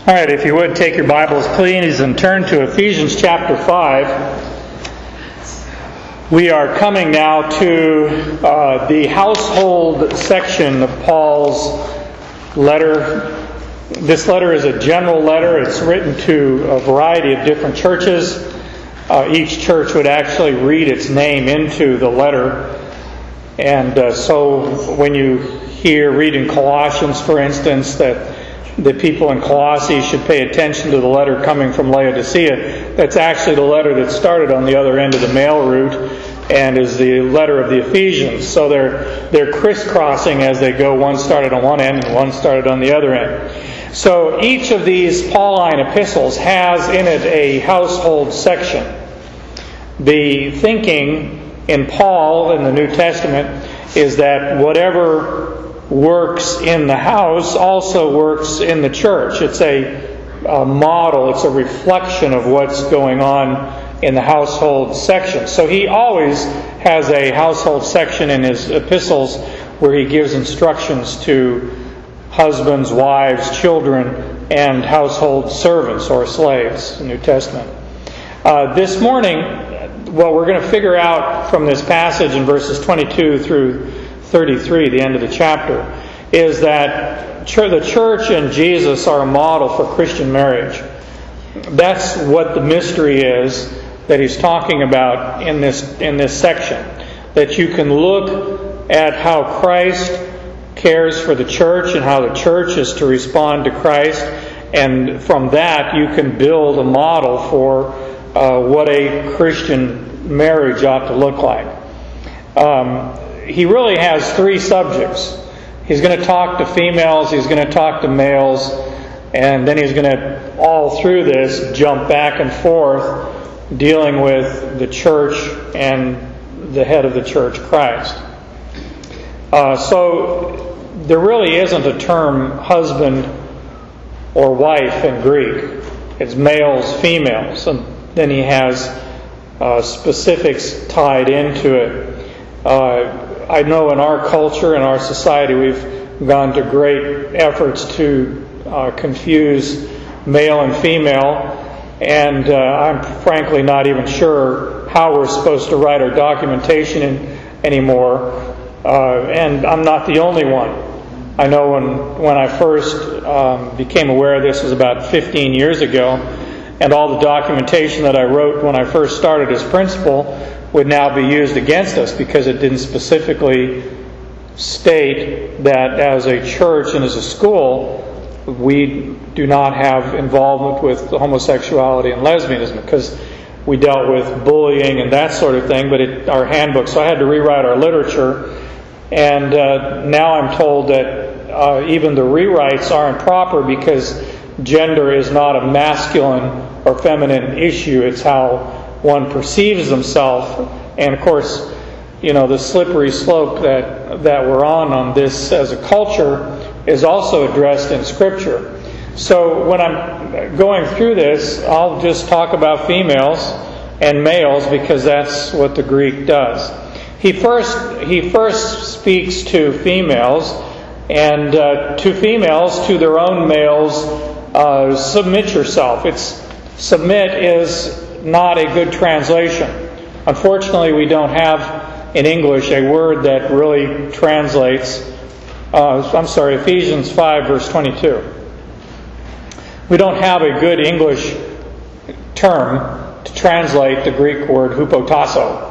All right, if you would, take your Bibles, please, and turn to Ephesians chapter 5. We are coming now to the household section of Paul's letter. This letter is a general letter. It's written to a variety of different churches. Each church would actually read its name into the letter. And so when you read in Colossians, for instance, that the people in Colossae should pay attention to the letter coming from Laodicea. That's actually the letter that started on the other end of the mail route and is the letter of the Ephesians. So they're crisscrossing as they go. One started on one end and one started on the other end. So each of these Pauline epistles has in it a household section. The thinking in Paul in the New Testament is that whatever works in the house also works in the church. It's a model, it's a reflection of what's going on in the household section. So he always has a household section in his epistles where he gives instructions to husbands, wives, children, and household servants or slaves in the New Testament. This morning, what we're going to figure out from this passage in verses 22 through 33, the end of the chapter, is that the church and Jesus are a model for Christian marriage. That's what the mystery is that he's talking about in this section. That you can look at how Christ cares for the church and how the church is to respond to Christ, and from that you can build a model for what a Christian marriage ought to look like. He really has three subjects. He's going to talk to females, he's going to talk to males, and then he's going to, all through this, jump back and forth dealing with the church and the head of the church, Christ. So there really isn't a term husband or wife in Greek. It's males, females, and then he has specifics tied into it. I know in our culture, in our society, we've gone to great efforts to confuse male and female, and I'm frankly not even sure how we're supposed to write our documentation anymore, and I'm not the only one. I know when I first became aware of this was about 15 years ago, and all the documentation that I wrote when I first started as principal would now be used against us because it didn't specifically state that as a church and as a school we do not have involvement with homosexuality and lesbianism, because we dealt with bullying and that sort of thing, but our handbook, so I had to rewrite our literature, and now I'm told that even the rewrites aren't proper because gender is not a masculine or feminine issue, it's how one perceives himself. And of course, the slippery slope that we're on this as a culture is also addressed in Scripture. So when I'm going through this, I'll just talk about females and males because that's what the Greek does. He first speaks to females, and to females, to their own males, submit yourself. Submit is not a good translation. Unfortunately, we don't have in English a word that really translates. Ephesians 5 verse 22. We don't have a good English term to translate the Greek word hupotasso.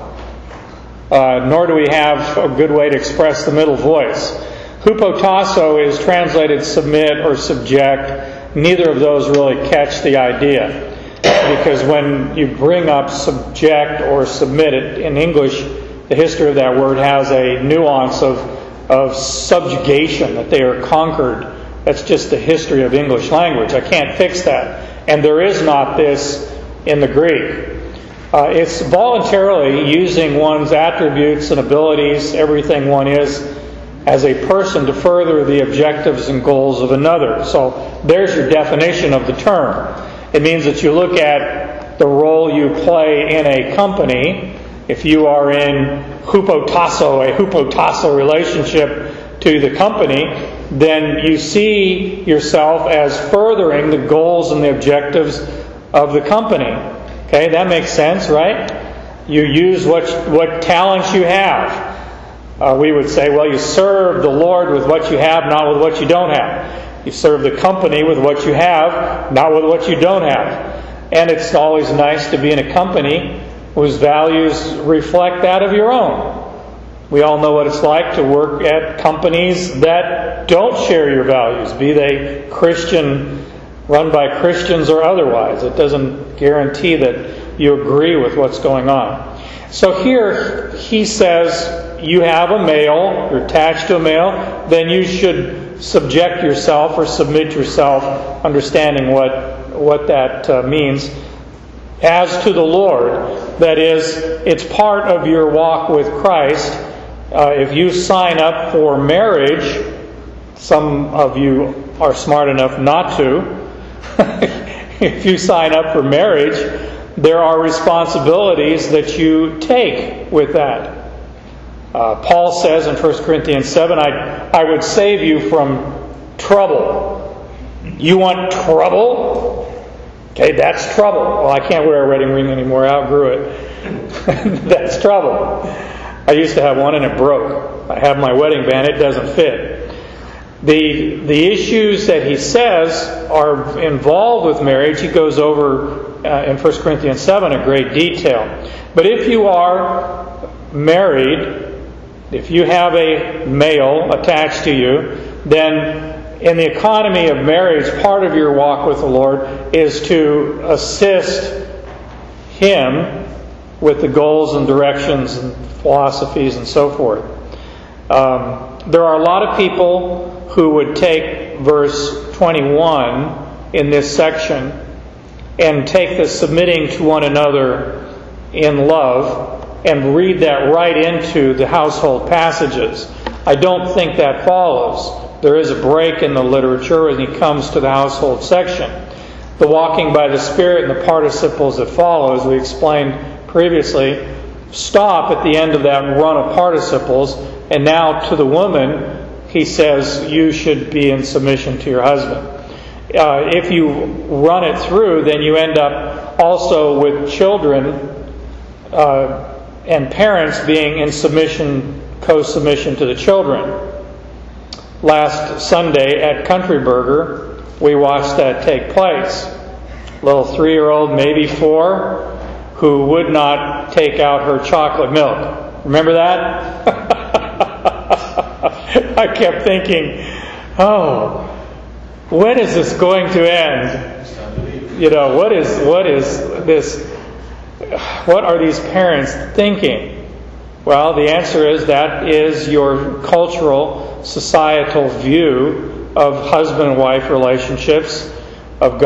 Nor do we have a good way to express the middle voice. Hupotasso is translated submit or subject. Neither of those really catch the idea. Because when you bring up subject or submit it in English, the history of that word has a nuance of subjugation, that they are conquered. That's just the history of English language. I can't fix that. And there is not this in the Greek. It's voluntarily using one's attributes and abilities, everything one is, as a person to further the objectives and goals of another. So there's your definition of the term. It means that you look at the role you play in a company. If you are in a hupotasso relationship to the company, then you see yourself as furthering the goals and the objectives of the company. Okay, that makes sense, right? You use what talents you have. We would say, well, you serve the Lord with what you have, not with what you don't have. You serve the company with what you have, not with what you don't have. And it's always nice to be in a company whose values reflect that of your own. We all know what it's like to work at companies that don't share your values, be they Christian, run by Christians or otherwise. It doesn't guarantee that you agree with what's going on. So here he says, you have a male, you're attached to a male, then you should subject yourself or submit yourself, understanding what that means, as to the Lord. That is, it's part of your walk with Christ. If you sign up for marriage, some of you are smart enough not to. If you sign up for marriage, there are responsibilities that you take with that. Paul says in 1 Corinthians 7, I would save you from trouble. You want trouble? Okay, that's trouble. Well, I can't wear a wedding ring anymore. I outgrew it. That's trouble. I used to have one and it broke. I have my wedding band. It doesn't fit. The issues that he says are involved with marriage, he goes over in 1 Corinthians 7 in great detail. But if you are married, if you have a male attached to you, then in the economy of marriage, part of your walk with the Lord is to assist him with the goals and directions and philosophies and so forth. There are a lot of people who would take verse 21 in this section and take the submitting to one another in love and read that right into the household passages. I don't think that follows. There is a break in the literature when he comes to the household section. The walking by the Spirit and the participles that follow, as we explained previously, stop at the end of that run of participles. And now to the woman, he says, you should be in submission to your husband. If you run it through, then you end up also with children and parents being in submission, co-submission to the children. Last Sunday at Country Burger, we watched that take place. Little 3-year-old, maybe 4, who would not take out her chocolate milk. Remember that? I kept thinking, oh, when is this going to end? You know, what is this? What are these parents thinking? Well, the answer is that is your cultural, societal view of husband and wife relationships, of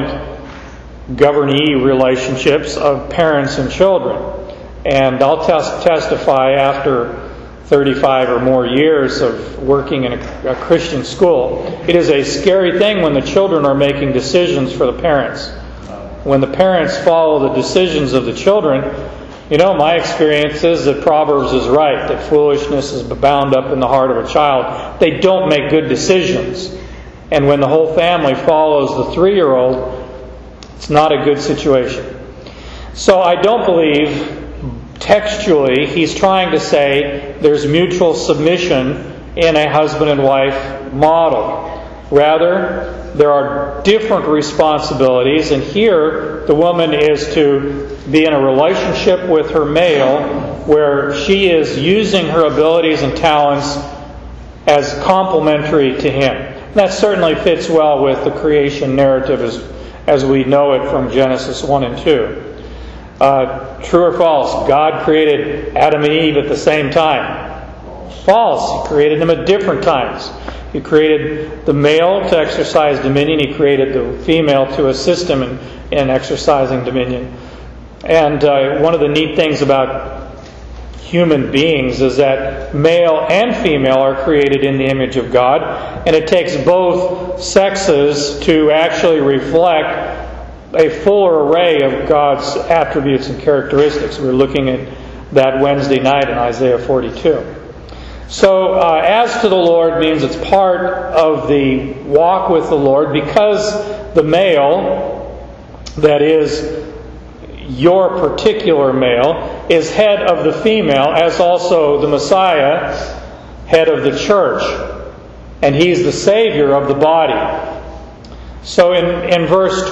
governee relationships, of parents and children. And I'll testify after 35 or more years of working in a Christian school. It is a scary thing when the children are making decisions for the parents. When the parents follow the decisions of the children, you know, my experience is that Proverbs is right, that foolishness is bound up in the heart of a child. They don't make good decisions. And when the whole family follows the 3-year-old, it's not a good situation. So I don't believe textually he's trying to say there's mutual submission in a husband and wife model. Rather, there are different responsibilities, and here the woman is to be in a relationship with her male where she is using her abilities and talents as complementary to him. That certainly fits well with the creation narrative as we know it from Genesis 1 and 2. True or false? God created Adam and Eve at the same time. False. He created them at different times. He created the male to exercise dominion. He created the female to assist him in exercising dominion. And one of the neat things about human beings is that male and female are created in the image of God. And it takes both sexes to actually reflect a fuller array of God's attributes and characteristics. We were looking at that Wednesday night in Isaiah 42. So, as to the Lord means it's part of the walk with the Lord, because the male, that is, your particular male, is head of the female, as also the Messiah, head of the church. And He's the Savior of the body. So in verse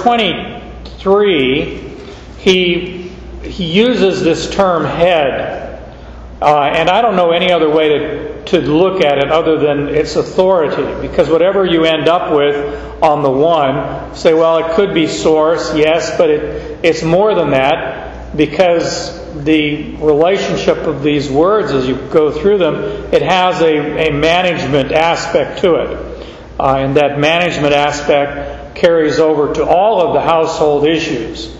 23, he uses this term head. And I don't know any other way to look at it other than its authority. Because whatever you end up with on the one, say, well, it could be source, yes, but it's more than that, because the relationship of these words, as you go through them, it has a management aspect to it. And that management aspect carries over to all of the household issues.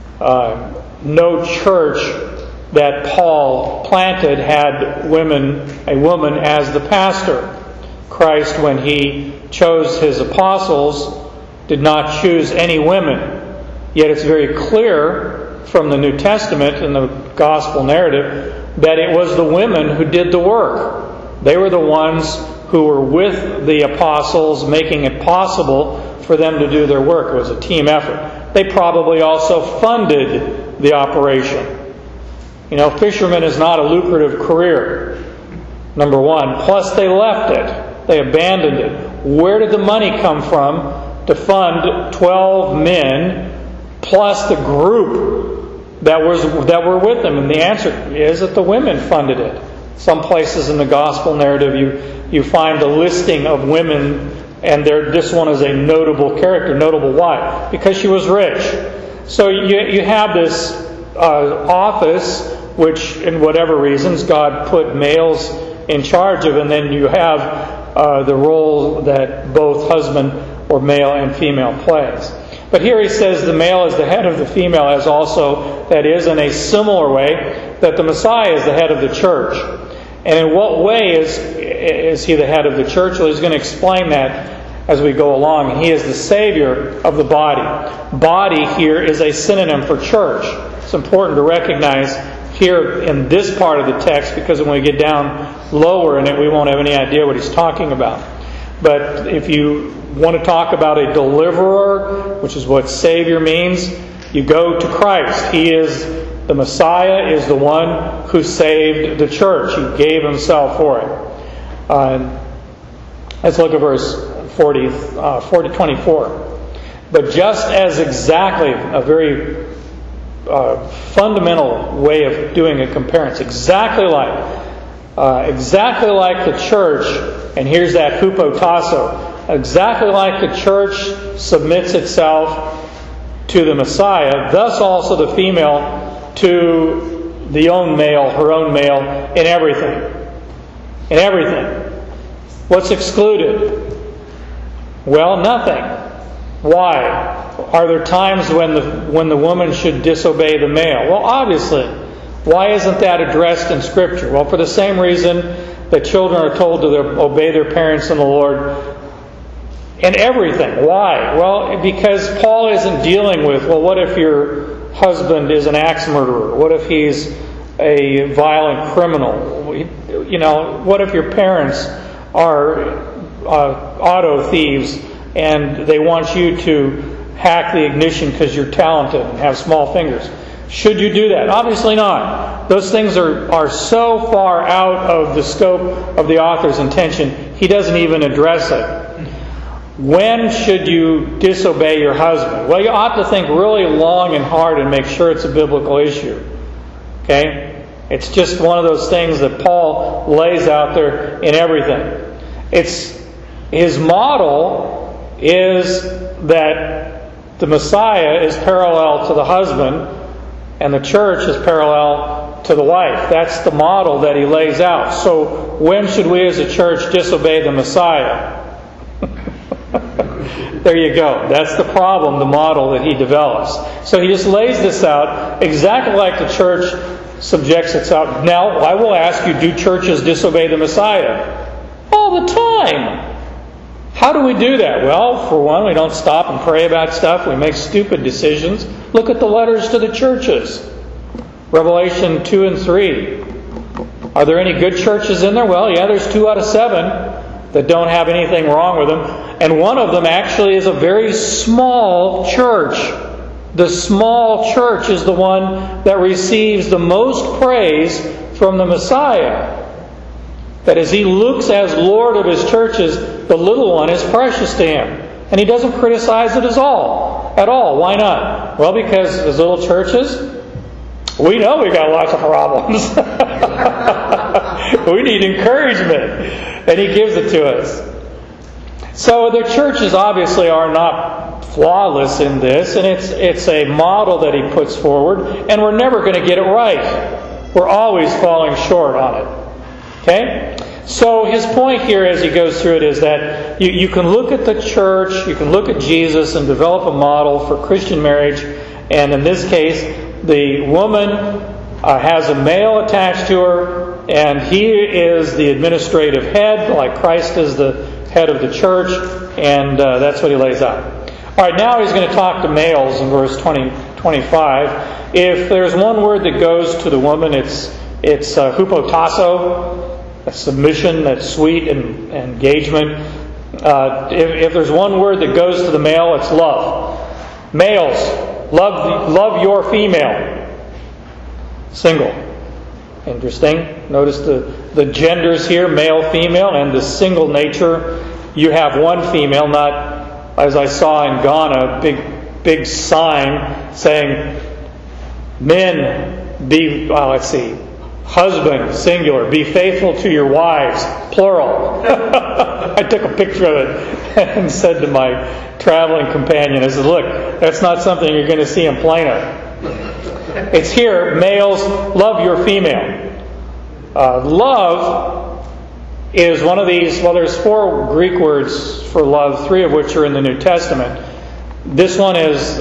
No church that Paul planted had a woman as the pastor. Christ, when He chose His apostles, did not choose any women. Yet it's very clear from the New Testament and the gospel narrative that it was the women who did the work. They were the ones who were with the apostles, making it possible for them to do their work. It was a team effort. They probably also funded the operation. You know, fisherman is not a lucrative career, number one. Plus, they left it. They abandoned it. Where did the money come from to fund 12 men plus the group that were with them? And the answer is that the women funded it. Some places in the gospel narrative you find a listing of women, and this one is a notable character. Notable why? Because she was rich. So you have this office, which, in whatever reasons, God put males in charge of, and then you have the role that both husband or male and female plays. But here he says the male is the head of the female, as also, that is, in a similar way, that the Messiah is the head of the church. And in what way is He the head of the church? Well, he's going to explain that as we go along. He is the Savior of the body. Body here is a synonym for church. It's important to recognize here in this part of the text, because when we get down lower in it, we won't have any idea what he's talking about. But if you want to talk about a deliverer, which is what Savior means, you go to Christ. He is the Messiah, is the one who saved the church. He gave Himself for it. Let's look at verse 24. But just as exactly, a very fundamental way of doing a comparison, exactly like the church, and here's that hupotasso, exactly like the church submits itself to the Messiah, thus also the female to her own male in everything. In everything. What's excluded? Well, nothing. Why? Are there times when the woman should disobey the male? Well, obviously. Why isn't that addressed in Scripture? Well, for the same reason that children are told to obey their parents in the Lord in everything. Why? Well, because Paul isn't dealing with, well, what if your husband is an axe murderer? What if he's a violent criminal? You know, what if your parents are auto thieves and they want you to hack the ignition because you're talented and have small fingers? Should you do that? Obviously not. Those things are so far out of the scope of the author's intention, he doesn't even address it. When should you disobey your husband? Well, you ought to think really long and hard and make sure it's a biblical issue. Okay? It's just one of those things that Paul lays out there in everything. His model is that the Messiah is parallel to the husband and the church is parallel to the wife. That's the model that he lays out. So when should we as a church disobey the Messiah? There you go. That's the problem, the model that he develops. So he just lays this out exactly like the church subjects itself. Now, I will ask you, do churches disobey the Messiah? All the time. How do we do that? Well, for one, we don't stop and pray about stuff. We make stupid decisions. Look at the letters to the churches. Revelation 2 and 3. Are there any good churches in there? Well, yeah, there's 2 out of 7 that don't have anything wrong with them. And one of them actually is a very small church. The small church is the one that receives the most praise from the Messiah. That as He looks as Lord of His churches, the little one is precious to Him. And He doesn't criticize it at all. Why not? Well, because as little churches, we know we've got lots of problems. We need encouragement. And He gives it to us. So the churches obviously are not flawless in this, and it's a model that He puts forward, and we're never going to get it right. We're always falling short on it. Okay? So his point here as he goes through it is that you can look at the church, you can look at Jesus and develop a model for Christian marriage, and in this case, the woman has a male attached to her, and he is the administrative head, like Christ is the head of the church, and that's what he lays out. All right, now he's going to talk to males in verse 25. If there's one word that goes to the woman, it's hupotasso, a submission, that's sweet, and engagement. If there's one word that goes to the male, it's love. Males, love your female. Single. Interesting. Notice the genders here, male, female, and the single nature. You have one female, not, as I saw in Ghana, big sign saying, men, husband, singular, be faithful to your wives, plural. I took a picture of it and said to my traveling companion, I said, look, that's not something you're going to see in Plano. It's here, males, love your female. Love is one of these, well, there's 4 Greek words for love, 3 of which are in the New Testament. This one is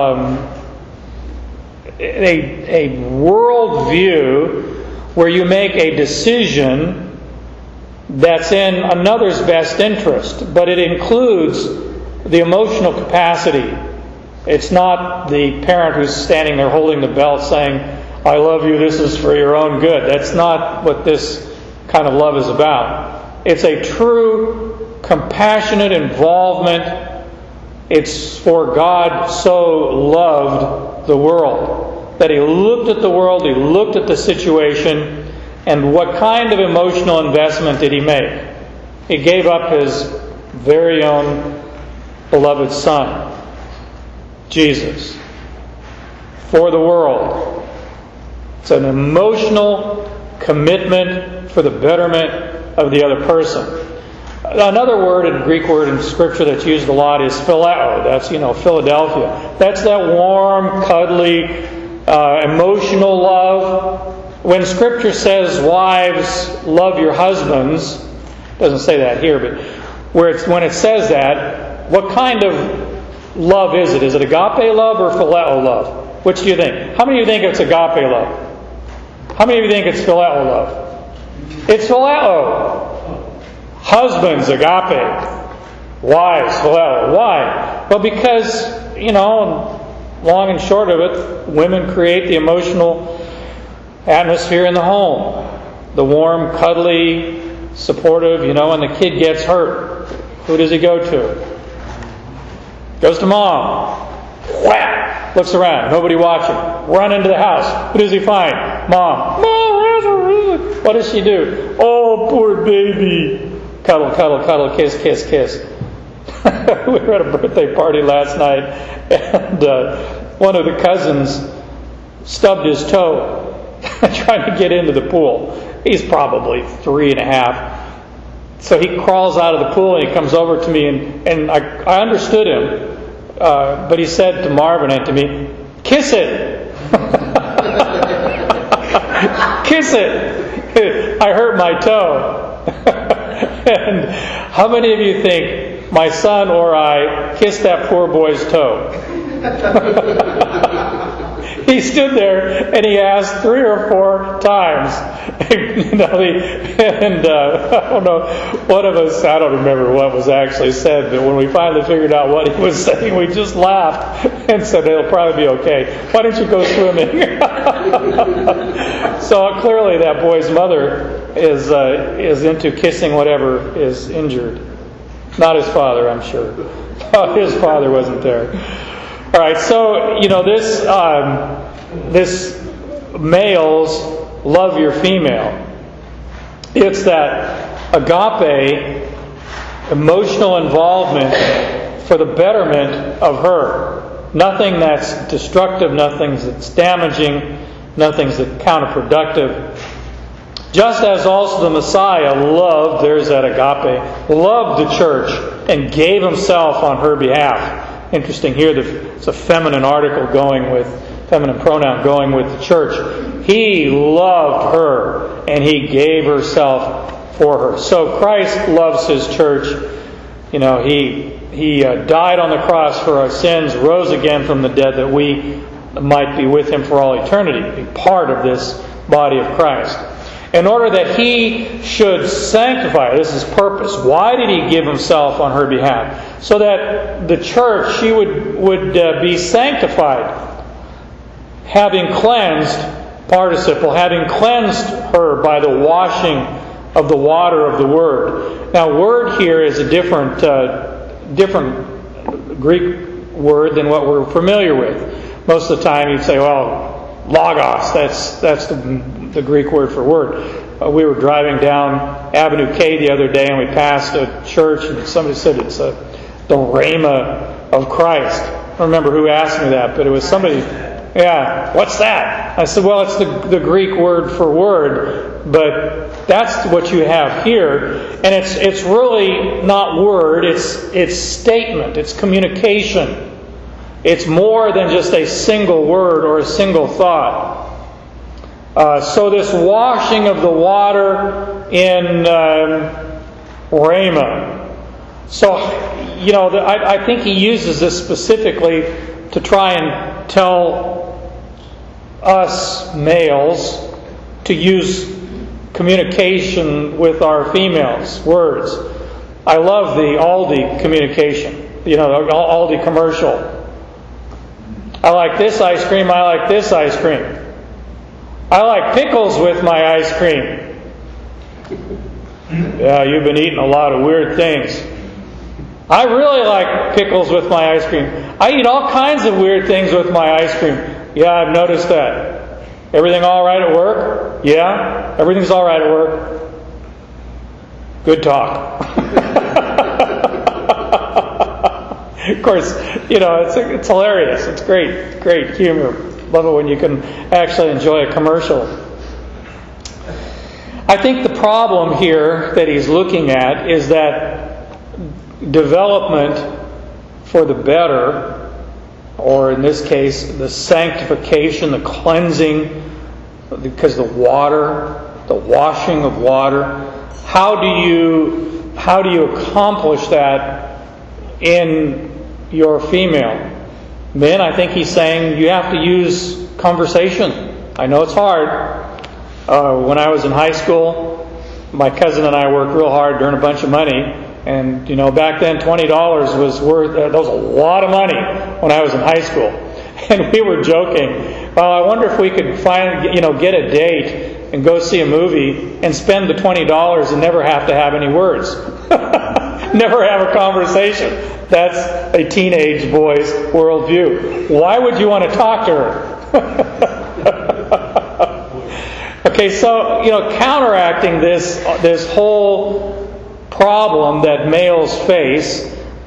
a worldview where you make a decision that's in another's best interest, but it includes the emotional capacity. It's not the parent who's standing there holding the belt saying, I love you, this is for your own good. That's not what this kind of love is about. It's a true, compassionate involvement. It's for God so loved the world that He looked at the world, He looked at the situation, and what kind of emotional investment did He make? He gave up His very own beloved Son, Jesus, for the world. It's an emotional commitment for the betterment of the other person. Another word, a Greek word in Scripture that's used a lot is phileo. That's, Philadelphia. That's that warm, cuddly, emotional love. When Scripture says, wives, love your husbands, it doesn't say that here, but when it says that, what kind of love is it? Is it agape love or phileo love? Which do you think? How many of you think it's agape love? How many of you think it's phileo love? It's phileo. Husbands, agape. Wives, phileo. Why? Well, because, long and short of it, women create the emotional atmosphere in the home. The warm, cuddly, supportive, when the kid gets hurt, who does he go to? Goes to mom. Whap! Looks around. Nobody watching. Run into the house. Who does he find? Mom. Mom, what does she do? Oh, poor baby. Cuddle, cuddle, cuddle, kiss, kiss, kiss. We were at a birthday party last night, and one of the cousins stubbed his toe trying to get into the pool. He's probably 3.5. So he crawls out of the pool and he comes over to me, and I understood him, but he said to Marvin and to me, "Kiss it." Kiss it. I hurt my toe. And how many of you think my son or I kissed that poor boy's toe? He stood there and he asked 3 or 4 times. I don't know, one of us, I don't remember what was actually said, but when we finally figured out what he was saying, we just laughed and said, it'll probably be okay. Why don't you go swimming? So clearly that boy's mother is into kissing whatever is injured. Not his father, I'm sure. His father wasn't there. All right, so this males love your female. It's that agape, emotional involvement for the betterment of her. Nothing that's destructive, nothing that's damaging, nothing that's counterproductive. Just as also the Messiah loved, there's that agape, loved the church and gave himself on her behalf. Interesting here, it's a feminine article feminine pronoun going with the church. He loved her and he gave himself for her. So Christ loves his church. He died on the cross for our sins, rose again from the dead that we might be with him for all eternity, be part of this body of Christ. In order that he should sanctify, this is purpose. Why did he give himself on her behalf? So that the church, she would be sanctified, having cleansed, participle, having cleansed her by the washing of the water of the Word. Now, word here is a different Greek word than what we're familiar with. Most of the time you'd say, well, logos, that's the Greek word for word. We were driving down Avenue K the other day and we passed a church and somebody said it's the Rhema of Christ. I don't remember who asked me that, but it was somebody. Yeah, what's that? I said, well, it's the Greek word for word, but that's what you have here. And it's really not word, it's statement, it's communication. It's more than just a single word or a single thought. So this washing of the water in Rhema. So, I think he uses this specifically to try and tell us males to use communication with our females, words. I love the Aldi communication, Aldi commercial. I like this ice cream, I like this ice cream. I like pickles with my ice cream. Yeah, you've been eating a lot of weird things. I really like pickles with my ice cream. I eat all kinds of weird things with my ice cream. Yeah, I've noticed that. Everything all right at work? Yeah, everything's all right at work. Good talk. Of course, it's hilarious. It's great humor. Love it when you can actually enjoy a commercial. I think the problem here that he's looking at is that development for the better, or in this case, the sanctification, the cleansing, because the washing of water. How do you accomplish that in your female? Men, I think he's saying you have to use conversation. I know it's hard. When I was in high school, my cousin and I worked real hard to earn a bunch of money. And, back then $20 was that was a lot of money when I was in high school. And we were joking, well, I wonder if we could get a date and go see a movie and spend the $20 and never have to have any words. Never have a conversation. That's a teenage boy's worldview. Why would you want to talk to her? Okay, so, counteracting this whole problem that males face,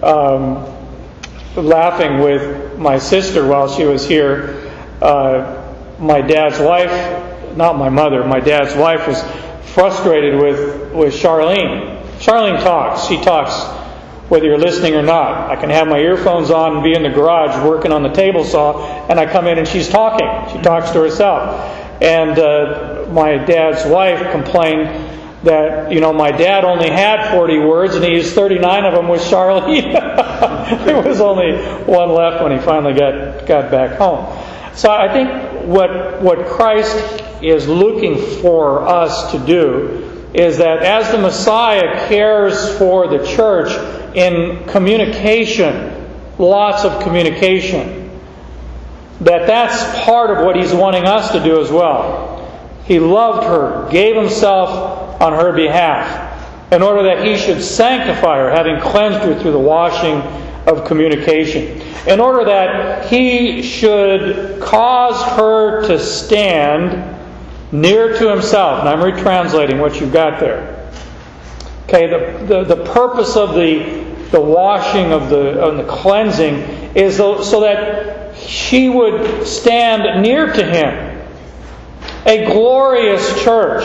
laughing with my sister while she was here, my dad's wife, not my mother, my dad's wife was frustrated with Charlene. Charlene talks. She talks whether you're listening or not. I can have my earphones on and be in the garage working on the table saw, and I come in and she's talking. She talks to herself. And my dad's wife complained that, my dad only had 40 words and he used 39 of them with Charlene. There was only one left when he finally got back home. So I think what Christ is looking for us to do is that as the Messiah cares for the church in communication, lots of communication, that's part of what He's wanting us to do as well. He loved her, gave Himself on her behalf, in order that He should sanctify her, having cleansed her through the washing of communication, in order that He should cause her to stand near to Himself. And I'm retranslating what you've got there. Okay, the purpose of the washing of the cleansing is so that she would stand near to Him. A glorious church.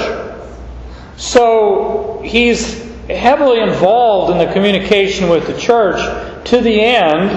So He's heavily involved in the communication with the church to the end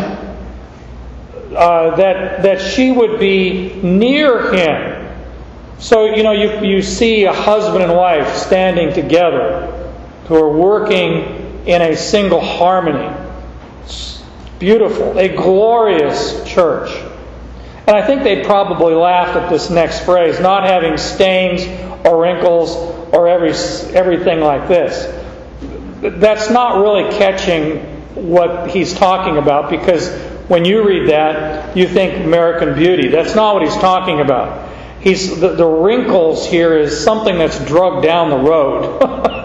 that she would be near Him. So, you see a husband and wife standing together who are working in a single harmony. It's beautiful. A glorious church. And I think they probably laughed at this next phrase, not having stains or wrinkles or everything like this. That's not really catching what he's talking about, because when you read that, you think American Beauty. That's not what he's talking about. The wrinkles here is something that's drugged down the road.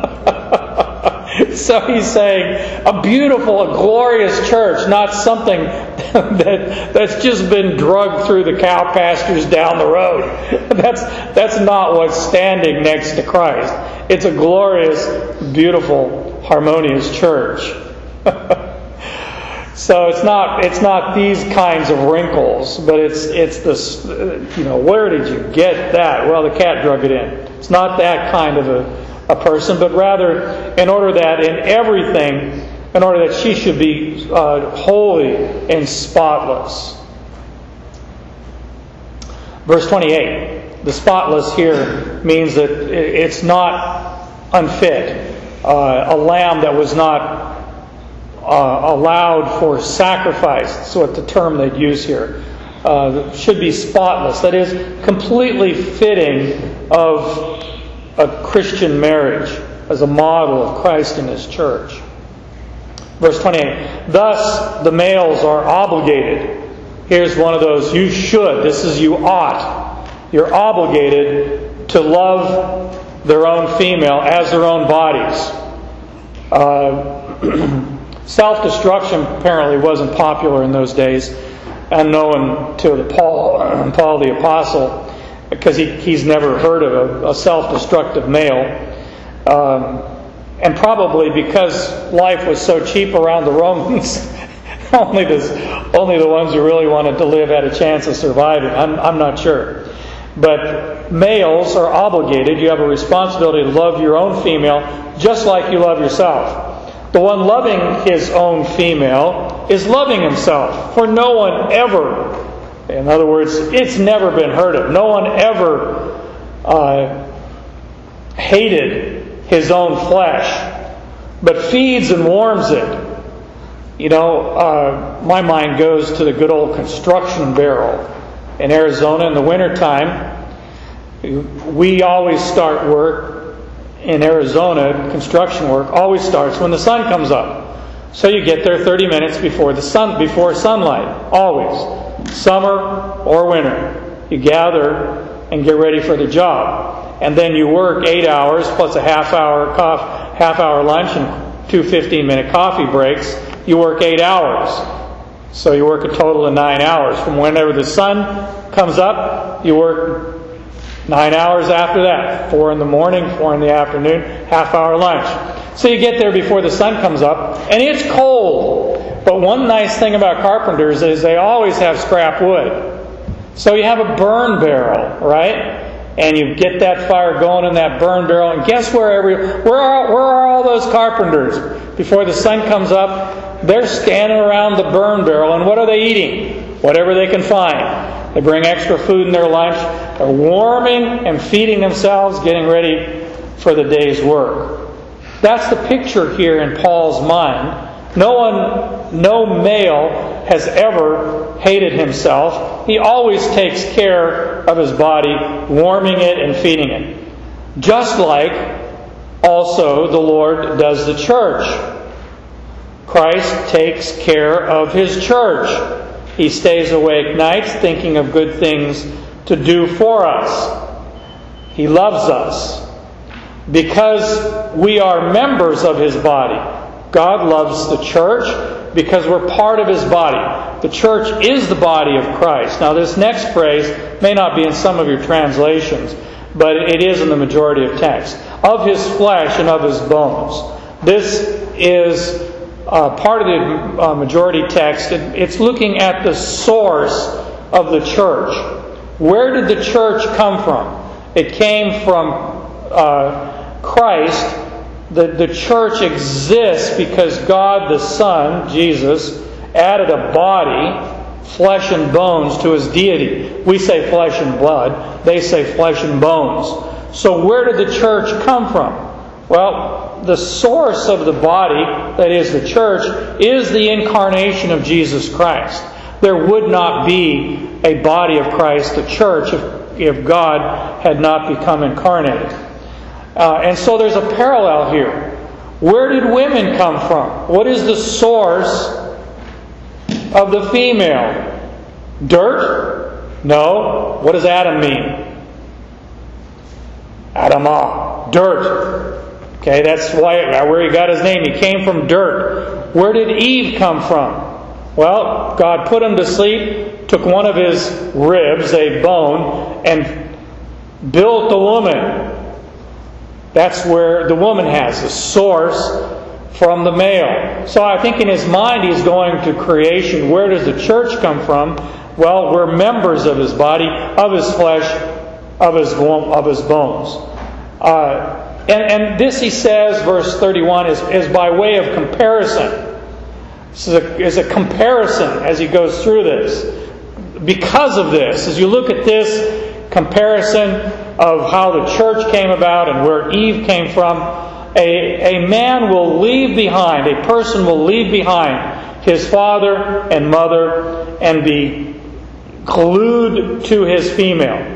So he's saying a beautiful, a glorious church, not something that's just been drugged through the cow pastures down the road. That's not what's standing next to Christ. It's a glorious, beautiful, harmonious church. So it's not these kinds of wrinkles, but it's this. Where did you get that? Well, the cat drug it in. It's not that kind of a person, but rather in order that in everything, in order that she should be holy and spotless. Verse 28. The spotless here means that it's not unfit. A lamb that was not allowed for sacrifice, that's what the term they'd use here, should be spotless. That is, completely fitting of a Christian marriage as a model of Christ and His church. Verse 28. Thus the males are obligated. Here's one of those you should. This is you ought. You're obligated to love their own female as their own bodies. Self-destruction apparently wasn't popular in those days, unknown to Paul the Apostle, because he's never heard of a self-destructive male. And probably because life was so cheap around the Romans, only the ones who really wanted to live had a chance of surviving. I'm not sure. But males are obligated. You have a responsibility to love your own female just like you love yourself. The one loving his own female is loving himself. For no one ever, in other words, it's never been heard of. No one ever hated his own flesh, but feeds and warms it. My mind goes to the good old construction barrel in Arizona in the wintertime. We always start work in Arizona, construction work always starts when the sun comes up. So you get there 30 minutes before sunlight. Always. Summer or winter. You gather and get ready for the job. And then you work 8 hours plus a half hour lunch and 2 15-minute coffee breaks. You work 8 hours. So you work a total of 9 hours. From whenever the sun comes up, you work 9 hours after that. 4 in the morning, 4 in the afternoon, half-hour lunch. So you get there before the sun comes up, and it's cold. But one nice thing about carpenters is they always have scrap wood. So you have a burn barrel, right? And you get that fire going in that burn barrel, and guess where are all those carpenters? Before the sun comes up, they're standing around the burn barrel, and what are they eating? Whatever they can find. They bring extra food in their lunch. They're warming and feeding themselves, getting ready for the day's work. That's the picture here in Paul's mind. No male has ever hated himself. He always takes care of His body, warming it and feeding it. Just like also the Lord does the church. Christ takes care of His church. He stays awake nights thinking of good things to do for us. He loves us. Because we are members of His body. God loves the church because we're part of His body. The church is the body of Christ. Now this next phrase may not be in some of your translations, but it is in the majority of texts. Of His flesh and of His bones. This is part of the majority text. It's looking at the source of the church. Where did the church come from? It came from Christ. The church exists because God the Son, Jesus, added a body, flesh and bones, to His deity. We say flesh and blood. They say flesh and bones. So where did the church come from? Well, the source of the body, that is the church, is the incarnation of Jesus Christ. There would not be a body of Christ, a church, if God had not become incarnated. And so there's a parallel here. Where did women come from? What is the source of the female? Dirt? No. What does Adam mean? Adamah. Dirt. Okay, that's where he got his name. He came from dirt. Where did Eve come from? Well, God put him to sleep, took one of his ribs, a bone, and built the woman. That's where the woman has the source from the male. So I think in his mind he's going to creation. Where does the church come from? Well, we're members of His body, of His flesh, of His bones. And this, he says, verse 31, is by way of comparison. This is a comparison as he goes through this. Because of this, as you look at this comparison of how the church came about and where Eve came from, a man will leave behind, a person will leave behind his father and mother and be glued to his female.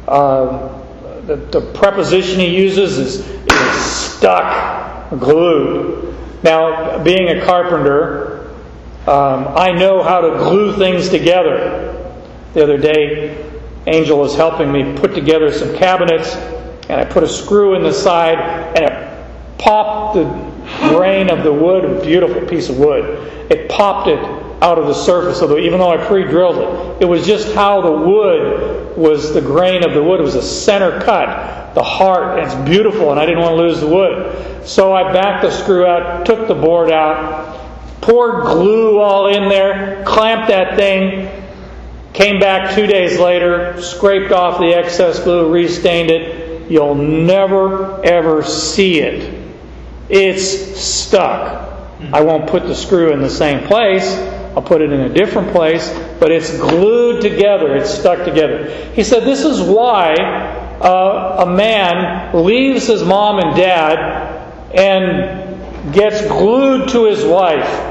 The preposition he uses is stuck, glued. Now, being a carpenter, I know how to glue things together. The other day, Angel was helping me put together some cabinets, and I put a screw in the side, and it popped the grain of the wood, a beautiful piece of wood. It popped it out of the surface, even though I pre-drilled it. It was just how the wood was, the grain of the wood. It was a center cut, the heart, and it's beautiful, and I didn't want to lose the wood. So I backed the screw out, took the board out, poured glue all in there, clamped that thing, came back 2 days later, scraped off the excess glue, restained it. You'll never, ever see it. It's stuck. I won't put the screw in the same place. I'll put it in a different place, but it's glued together. It's stuck together. He said this is why a man leaves his mom and dad and gets glued to his wife.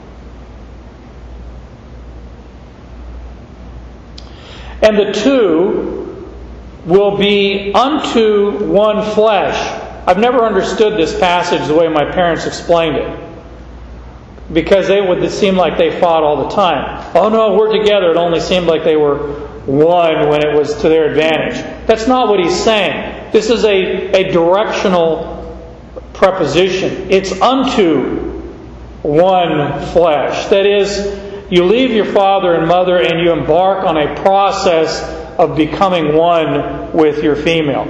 And the two will be unto one flesh. I've never understood this passage the way my parents explained it. Because it would seem like they fought all the time. Oh no, we're together. It only seemed like they were one when it was to their advantage. That's not what he's saying. This is a directional preposition. It's unto one flesh. That is, you leave your father and mother and you embark on a process of becoming one with your female.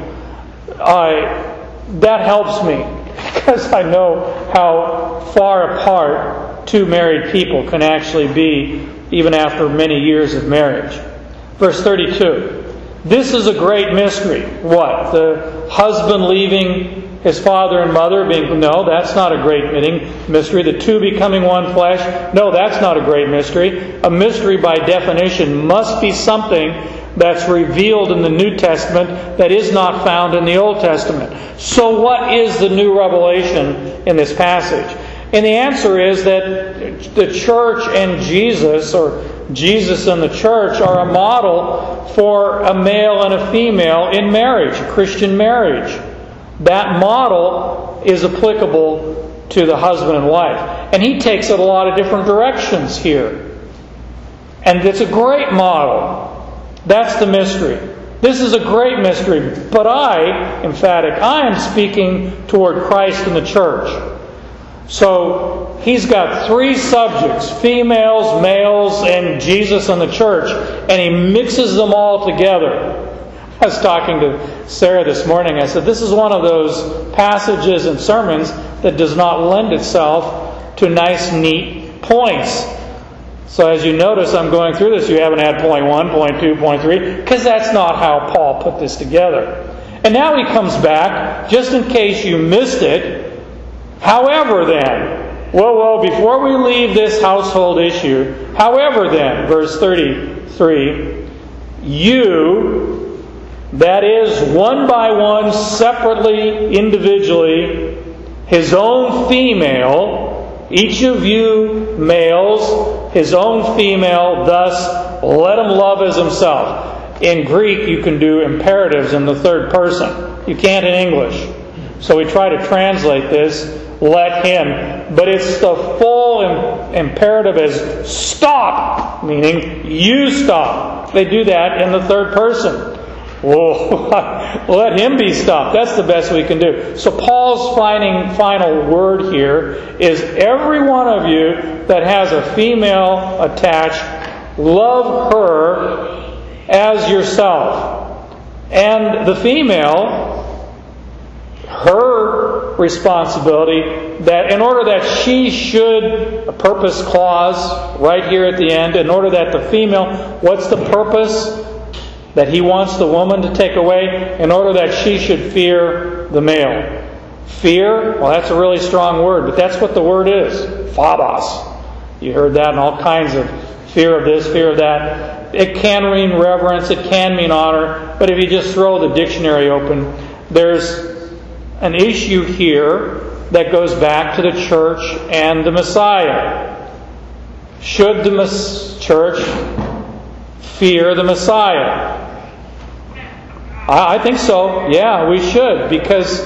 That helps me because I know how far apart two married people can actually be even after many years of marriage. Verse 32. This is a great mystery. What? The husband leaving his father and mother being... No, that's not a great mystery. The two becoming one flesh? No, that's not a great mystery. A mystery by definition must be something that's revealed in the New Testament that is not found in the Old Testament. So what is the new revelation in this passage? And the answer is that the church and Jesus, or Jesus and the church are a model for a male and a female in marriage, Christian marriage. That model is applicable to the husband and wife. And he takes it a lot of different directions here. And it's a great model. That's the mystery. This is a great mystery. But I am speaking toward Christ and the church. So he's got three subjects, females, males, and Jesus and the church. And he mixes them all together. I was talking to Sarah this morning. I said, this is one of those passages and sermons that does not lend itself to nice, neat points. So as you notice, I'm going through this. You haven't had point 1, point 2, point 3, because that's not how Paul put this together. And now he comes back, just in case you missed it. However then, well, before we leave this household issue, however then, verse 33, you, that is, one by one, separately, individually, his own female, each of you males, his own female, thus let him love as himself. In Greek, you can do imperatives in the third person. You can't in English. So we try to translate this, let him. But it's the full imperative as stop, meaning you stop. They do that in the third person. Whoa, let him be stopped. That's the best we can do. So Paul's final word here is every one of you that has a female attached, love her as yourself. And the female, her responsibility, that in order that she should, a purpose clause right here at the end, in order that the female, what's the purpose that he wants the woman to take away? In order that she should fear the male. Fear? Well, that's a really strong word, but that's what the word is. Phobos. You heard that in all kinds of fear of this, fear of that. It can mean reverence, it can mean honor, but if you just throw the dictionary open, there's an issue here that goes back to the church and the Messiah. Should the church fear the Messiah? I think so. Yeah, we should, because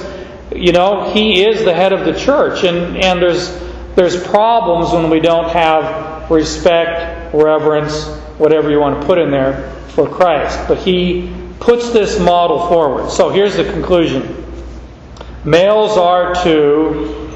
he is the head of the church, and there's problems when we don't have respect, reverence, whatever you want to put in there for Christ. But he puts this model forward. So here's the conclusion. Males are to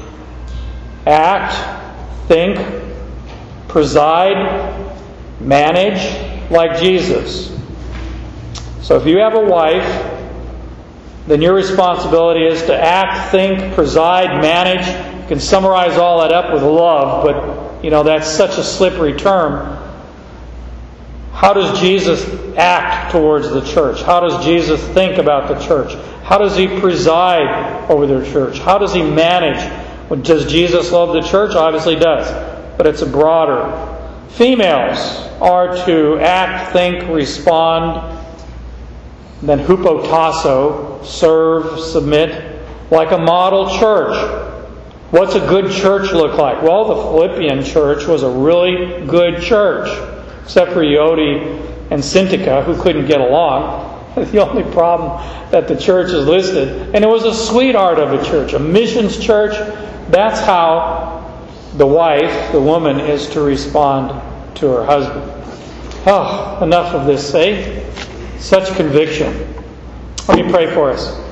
act, think, preside, manage like Jesus. So if you have a wife, then your responsibility is to act, think, preside, manage. You can summarize all that up with love, but that's such a slippery term. How does Jesus act towards the church? How does Jesus think about the church? How does he preside over the church? How does he manage? Does Jesus love the church? Obviously he does. But it's a broader. Females are to act, think, respond, then hupotasso, serve, submit, like a model church. What's a good church look like? Well, the Philippian church was a really good church, except for Euodia and Syntyche, who couldn't get along. The only problem that the church is listed. And it was a sweetheart of a church, a missions church. That's how the wife, the woman, is to respond to her husband. Oh, enough of this, eh? Such conviction. Let me pray for us.